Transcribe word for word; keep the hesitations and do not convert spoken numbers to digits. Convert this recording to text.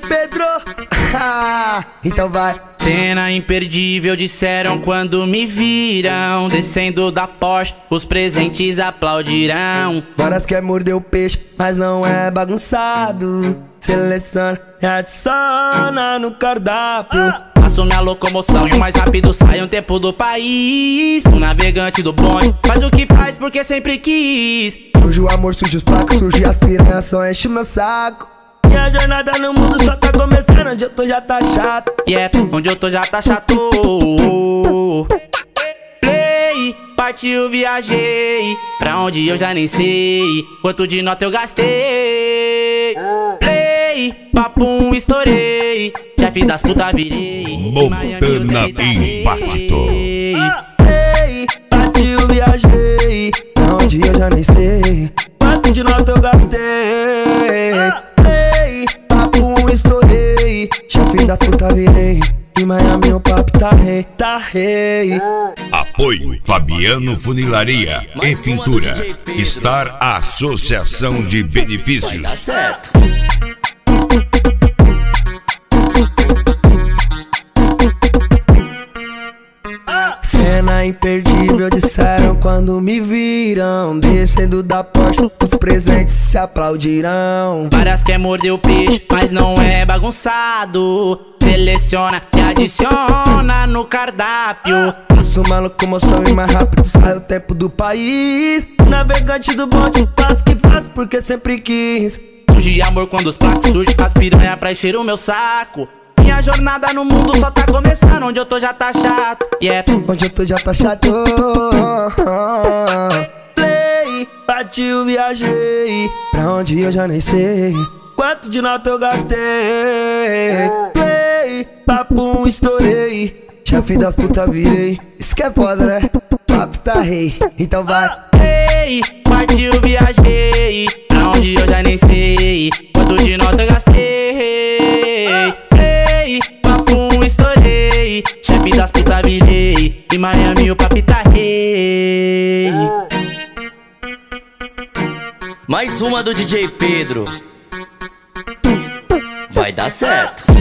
Pedro. Então vai. Cena imperdível, disseram quando me viram descendo da Porsche, os presentes aplaudirão. Várias quer morder o peixe, mas não é bagunçado. Seleciona e adiciona no cardápio. Faço minha locomoção e o mais rápido sai um tempo do país. Um navegante do bonde faz o que faz porque sempre quis. Surge o amor, surge os placos, surge as piranhas, só enche o meu saco. Minha jornada no mundo só tá começando, onde eu tô já tá chato. Yeah, onde eu tô já tá chato. Play, partiu, viajei pra onde eu já nem sei quanto de nota eu gastei. Play, papum, estourei, chefe das putas virei. Montana Impacto. Play, partiu, viajei pra onde eu já nem sei quanto de nota eu gastei. Play, papum, estourei, chefe das putas virei. Em Miami o papo tá rei, tá rei. Apoio Fabiano Funilaria e Pintura. Star Associação de Benefícios. Certo. Cena imperdível, disseram quando me viram descendo da Porsche, os presentes se aplaudirão. Várias quer morder o peixe, mas não é bagunçado. Seleciona e adiciona no cardápio. Faço uma locomoção e mais rápido sai o tempo do país. Navegante do bonde, faço o que faço porque sempre quis. Surge amor quando os placos, surge as piranha pra encher o meu saco. Minha jornada no mundo só tá começando, onde eu tô já tá chato. Yeah, onde eu tô já tá chato. Play, partiu, viajei pra onde eu já nem sei quanto de nota eu gastei. Play, papum, estourei, chefe das putas virei. Isso que é foda, né? Papo tá rei, então vai. Play, partiu, viajei pra onde eu já nem sei quanto de nota eu gastei. Play, papum, estourei, chefe das putas virei. Em Miami o papo tá rei. Mais uma do D J Pedro. Vai dar certo.